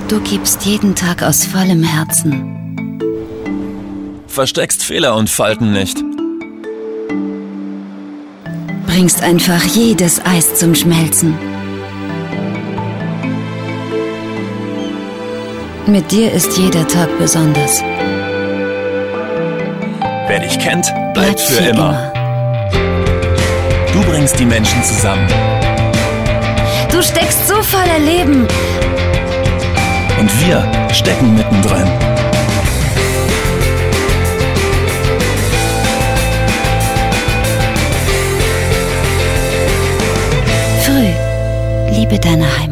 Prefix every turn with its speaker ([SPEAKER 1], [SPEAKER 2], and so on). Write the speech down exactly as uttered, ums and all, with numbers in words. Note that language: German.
[SPEAKER 1] Du gibst jeden Tag aus vollem Herzen.
[SPEAKER 2] Versteckst Fehler und Falten nicht.
[SPEAKER 1] Bringst einfach jedes Eis zum Schmelzen. Mit dir ist jeder Tag besonders.
[SPEAKER 2] Wer dich kennt, bleibt,
[SPEAKER 1] Bleibt
[SPEAKER 2] für immer. immer. Du bringst die Menschen zusammen.
[SPEAKER 1] Du steckst so voller Leben.
[SPEAKER 2] Und wir stecken mittendrin.
[SPEAKER 1] Früh, liebe deine Heimat.